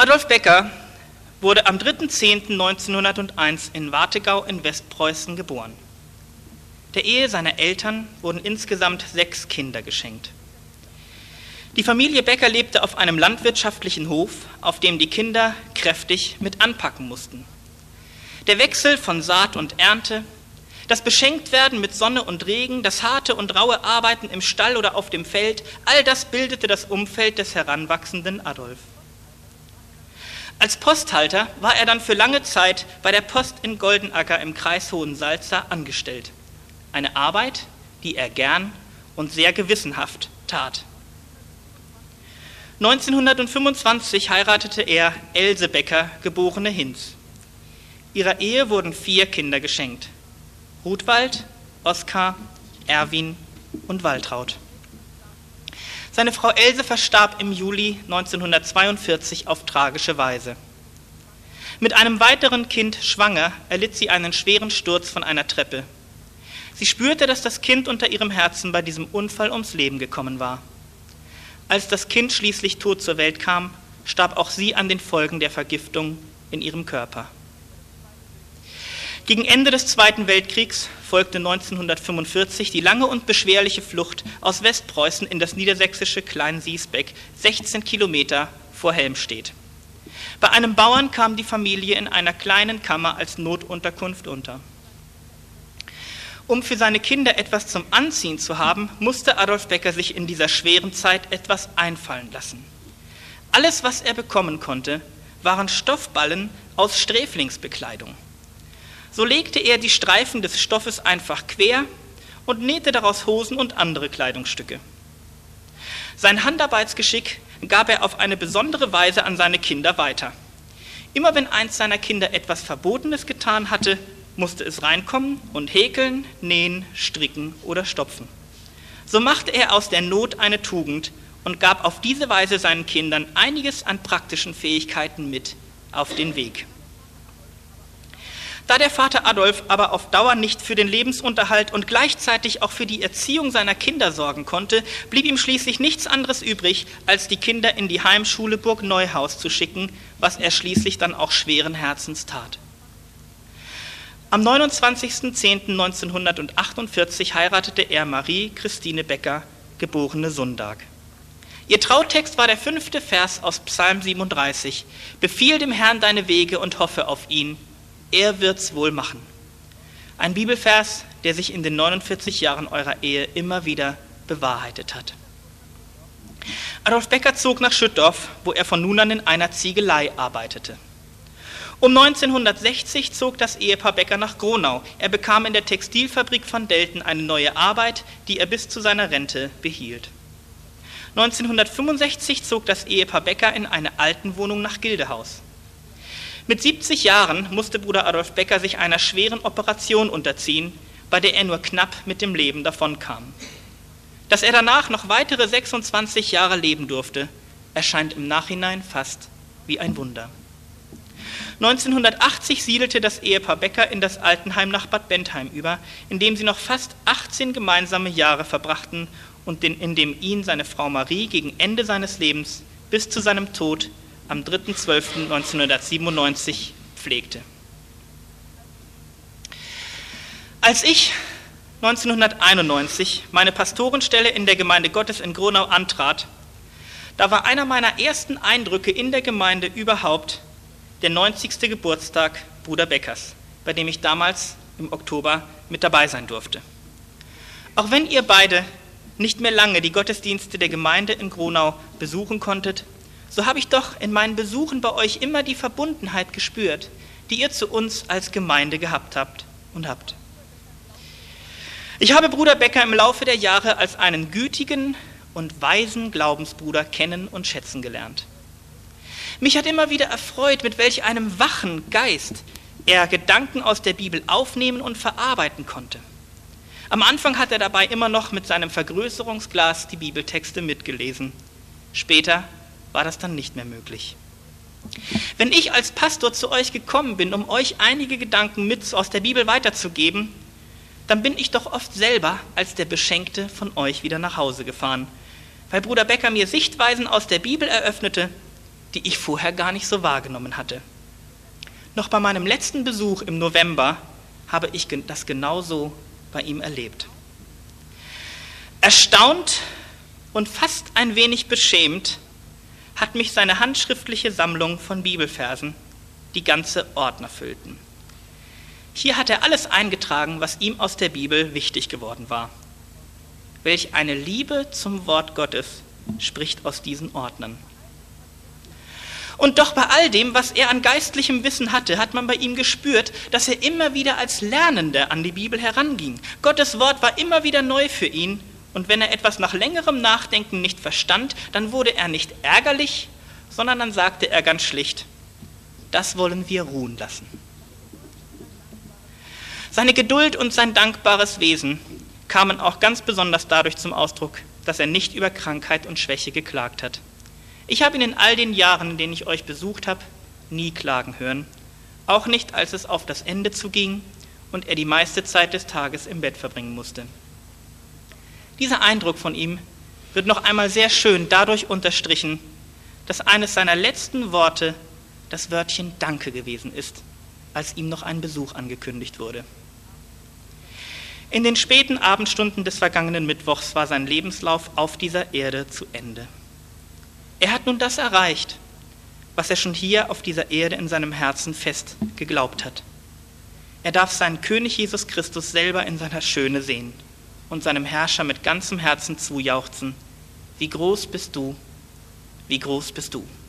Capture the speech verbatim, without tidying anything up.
Adolf Becker wurde am dritter zehnter neunzehnhunderteins in Warthegau in Westpreußen geboren. Der Ehe seiner Eltern wurden insgesamt sechs Kinder geschenkt. Die Familie Becker lebte auf einem landwirtschaftlichen Hof, auf dem die Kinder kräftig mit anpacken mussten. Der Wechsel von Saat und Ernte, das Beschenktwerden mit Sonne und Regen, das harte und raue Arbeiten im Stall oder auf dem Feld, all das bildete das Umfeld des heranwachsenden Adolf. Als Posthalter war er dann für lange Zeit bei der Post in Goldenacker im Kreis Hohensalza angestellt. Eine Arbeit, die er gern und sehr gewissenhaft tat. neunzehnhundertfünfundzwanzig heiratete er Else Becker, geborene Hinz. Ihrer Ehe wurden vier Kinder geschenkt: Ruthwald, Oskar, Erwin und Waltraud. Seine Frau Else verstarb im Juli neunzehnhundertzweiundvierzig auf tragische Weise. Mit einem weiteren Kind schwanger erlitt sie einen schweren Sturz von einer Treppe. Sie spürte, dass das Kind unter ihrem Herzen bei diesem Unfall ums Leben gekommen war. Als das Kind schließlich tot zur Welt kam, starb auch sie an den Folgen der Vergiftung in ihrem Körper. Gegen Ende des Zweiten Weltkriegs folgte neunzehnhundertfünfundvierzig die lange und beschwerliche Flucht aus Westpreußen in das niedersächsische Klein-Siesbeck, sechzehn Kilometer vor Helmstedt. Bei einem Bauern kam die Familie in einer kleinen Kammer als Notunterkunft unter. Um für seine Kinder etwas zum Anziehen zu haben, musste Adolf Becker sich in dieser schweren Zeit etwas einfallen lassen. Alles, was er bekommen konnte, waren Stoffballen aus Sträflingsbekleidung. So legte er die Streifen des Stoffes einfach quer und nähte daraus Hosen und andere Kleidungsstücke. Sein Handarbeitsgeschick gab er auf eine besondere Weise an seine Kinder weiter. Immer wenn eins seiner Kinder etwas Verbotenes getan hatte, musste es reinkommen und häkeln, nähen, stricken oder stopfen. So machte er aus der Not eine Tugend und gab auf diese Weise seinen Kindern einiges an praktischen Fähigkeiten mit auf den Weg. Da der Vater Adolf aber auf Dauer nicht für den Lebensunterhalt und gleichzeitig auch für die Erziehung seiner Kinder sorgen konnte, blieb ihm schließlich nichts anderes übrig, als die Kinder in die Heimschule Burg Neuhaus zu schicken, was er schließlich dann auch schweren Herzens tat. Am neunundzwanzigster zehnter neunzehnhundertachtundvierzig heiratete er Marie Christine Becker, geborene Sundag. Ihr Trautext war der fünfte Vers aus Psalm siebenunddreißig: Befiehl dem Herrn deine Wege und hoffe auf ihn, er wird's wohl machen. Ein Bibelvers, der sich in den neunundvierzig Jahren eurer Ehe immer wieder bewahrheitet hat. Adolf Becker zog nach Schüttorf, wo er von nun an in einer Ziegelei arbeitete. Um neunzehnhundertsechzig zog das Ehepaar Becker nach Gronau. Er bekam in der Textilfabrik von Delten eine neue Arbeit, die er bis zu seiner Rente behielt. neunzehnhundertfünfundsechzig zog das Ehepaar Becker in eine Altenwohnung nach Gildehaus. Mit siebzig Jahren musste Bruder Adolf Becker sich einer schweren Operation unterziehen, bei der er nur knapp mit dem Leben davonkam. Dass er danach noch weitere sechsundzwanzig Jahre leben durfte, erscheint im Nachhinein fast wie ein Wunder. neunzehnhundertachtzig siedelte das Ehepaar Becker in das Altenheim nach Bad Bentheim über, in dem sie noch fast achtzehn gemeinsame Jahre verbrachten und in dem ihn seine Frau Marie gegen Ende seines Lebens bis zu seinem Tod am dritter zwölfter neunzehnhundertsiebenundneunzig pflegte. Als ich neunzehnhunderteinundneunzig meine Pastorenstelle in der Gemeinde Gottes in Gronau antrat, da war einer meiner ersten Eindrücke in der Gemeinde überhaupt der neunzigste Geburtstag Bruder Beckers, bei dem ich damals im Oktober mit dabei sein durfte. Auch wenn ihr beide nicht mehr lange die Gottesdienste der Gemeinde in Gronau besuchen konntet, so habe ich doch in meinen Besuchen bei euch immer die Verbundenheit gespürt, die ihr zu uns als Gemeinde gehabt habt und habt. Ich habe Bruder Becker im Laufe der Jahre als einen gütigen und weisen Glaubensbruder kennen und schätzen gelernt. Mich hat immer wieder erfreut, mit welch einem wachen Geist er Gedanken aus der Bibel aufnehmen und verarbeiten konnte. Am Anfang hat er dabei immer noch mit seinem Vergrößerungsglas die Bibeltexte mitgelesen. Später war das dann nicht mehr möglich. Wenn ich als Pastor zu euch gekommen bin, um euch einige Gedanken mit aus der Bibel weiterzugeben, dann bin ich doch oft selber als der Beschenkte von euch wieder nach Hause gefahren, weil Bruder Becker mir Sichtweisen aus der Bibel eröffnete, die ich vorher gar nicht so wahrgenommen hatte. Noch bei meinem letzten Besuch im November habe ich das genauso bei ihm erlebt. Erstaunt und fast ein wenig beschämt hat mich seine handschriftliche Sammlung von Bibelversen, die ganze Ordner füllten. Hier hat er alles eingetragen, was ihm aus der Bibel wichtig geworden war. Welch eine Liebe zum Wort Gottes spricht aus diesen Ordnern. Und doch bei all dem, was er an geistlichem Wissen hatte, hat man bei ihm gespürt, dass er immer wieder als Lernender an die Bibel heranging. Gottes Wort war immer wieder neu für ihn, und wenn er etwas nach längerem Nachdenken nicht verstand, dann wurde er nicht ärgerlich, sondern dann sagte er ganz schlicht: Das wollen wir ruhen lassen. Seine Geduld und sein dankbares Wesen kamen auch ganz besonders dadurch zum Ausdruck, dass er nicht über Krankheit und Schwäche geklagt hat. Ich habe ihn in all den Jahren, in denen ich euch besucht habe, nie klagen hören, auch nicht, als es auf das Ende zuging und er die meiste Zeit des Tages im Bett verbringen musste. Dieser Eindruck von ihm wird noch einmal sehr schön dadurch unterstrichen, dass eines seiner letzten Worte das Wörtchen Danke gewesen ist, als ihm noch ein Besuch angekündigt wurde. In den späten Abendstunden des vergangenen Mittwochs war sein Lebenslauf auf dieser Erde zu Ende. Er hat nun das erreicht, was er schon hier auf dieser Erde in seinem Herzen fest geglaubt hat. Er darf seinen König Jesus Christus selber in seiner Schöne sehen und seinem Herrscher mit ganzem Herzen zujauchzen: Wie groß bist du, wie groß bist du.